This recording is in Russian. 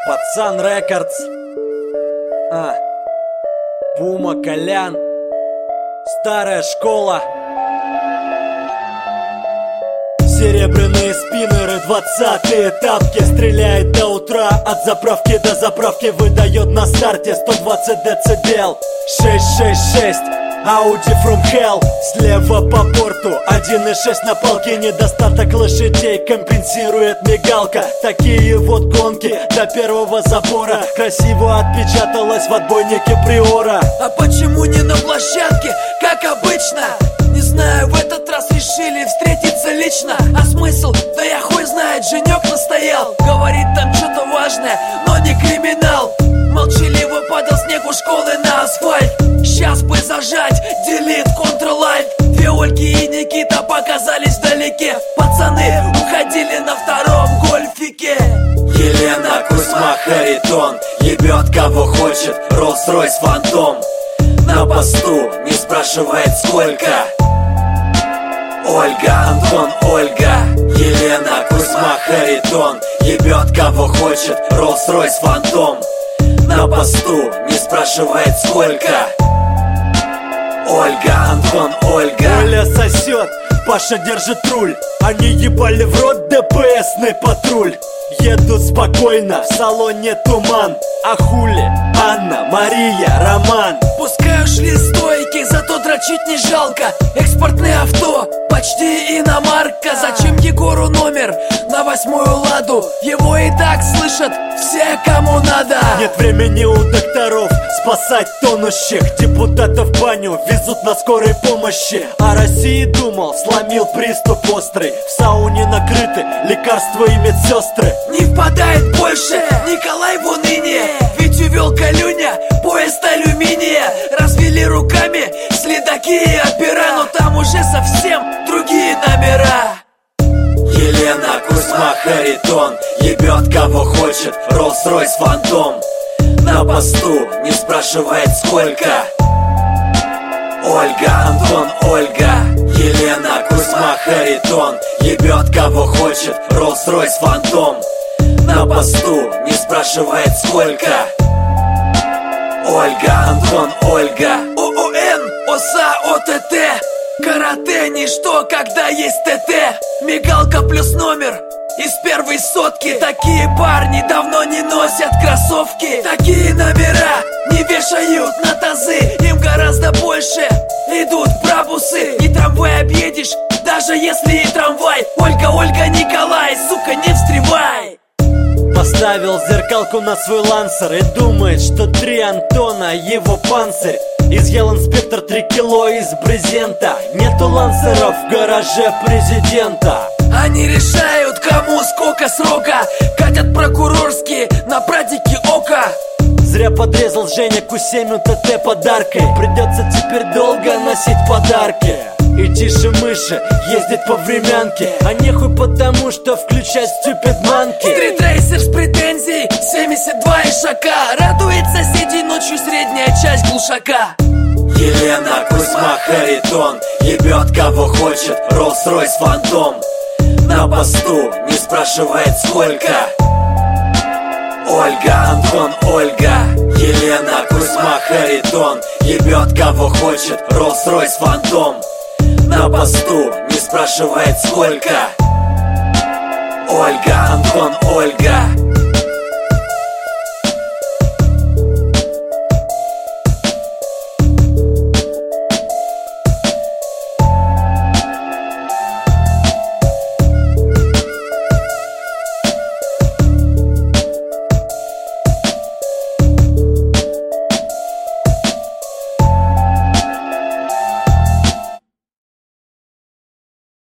Пацан Рекордс, Пума, Колян, старая школа. Серебряные спиннеры, 20-е тапки. Стреляет до утра, от заправки до заправки. Выдает на старте 120 децибел. 666 Audi from hell. Слева по борту 1.6 на палке. Недостаток лошадей компенсирует мигалка. Такие вот гонки до первого забора. Красиво отпечаталась в отбойнике Приора. А почему не на площадке, как обычно? Не знаю, в этот раз решили встретиться лично. А смысл? Да я хуй знает, Женек настоял. Говорит там что-то важное, но не криминал. Молчаливо падал снег у школы на асфальт. Сейчас бы зажать, делит, Ctrl-Alt. Две Ольги и Никита показались вдалеке. Пацаны уходили на втором гольфике. Елена, Кузьма, Харитон. Ебет кого хочет, Rolls-Royce Phantom. На посту не спрашивает сколько. Ольга, Антон, Ольга. Елена, Кузьма, Харитон. Ебет кого хочет, Rolls-Royce Phantom. На посту не спрашивает сколько. Ольга, Антон, Ольга. Оля сосет, Паша держит руль. Они ебали в рот ДПСный патруль. Едут спокойно, в салоне туман. А хули? Анна, Мария, Роман. Пускай ушли стойки, зато дрочить не жалко. Экспортное авто, почти иномарка. Зачем Егору номер на 8-ю ладу? Его и так слышат все, кому надо. Нет времени у докторов спасать тонущих. Депутатов в баню везут на скорой помощи. О России думал, сломил приступ острый. В сауне накрыты лекарства и медсестры. Не впадает больше Николай в уныние. Ведь увел Калюня поезд алюминия. Развели руками следаки и опера. Но там уже совсем другие номера. Елена, Кузьма, Харитон. Ебет кого хочет, Rolls-Royce Phantom. На посту не спрашивает сколько. Ольга, Антон, Ольга. Елена, Кузьма, Харитон. Ебет кого хочет, Rolls-Royce Phantom. На посту не спрашивает сколько. Ольга, Антон, Ольга. ООН, ОСА, ОТТ. Карате ничто, когда есть ТТ. Мигалка плюс номер из первой сотки. Такие парни давно не носят кроссовки. Такие номера не вешают на тазы. Им гораздо больше идут брабусы. Не трамвай объедешь, даже если и трамвай. Ольга, Ольга, Николай, сука, не встревай. Поставил зеркалку на свой лансер и думает, что 3 Антона его панцирь. Изъял инспектор 3 кило из брезента. Нету лансеров в гараже президента. Они решают, кому сколько срока. Катят прокурорские на прадике ока. Зря подрезал Женя Q7 УТТ подаркой. Придется теперь долго носить подарки. И тише мыши ездит по времянке. А нехуй потому, что включать стюпид манки. Стритрейсер с претензией 72 ишака. Радует соседей ночью средняя часть глушака. Елена, Кузьма, Харитон. Ебет кого хочет, Rolls-Royce Phantom. На посту не спрашивает сколько. Ольга, Антон, Ольга. Елена, Кузьма, Харитон. Ебет кого хочет, Rolls-Royce Phantom. На посту не спрашивает сколько. Ольга, Антон, Ольга.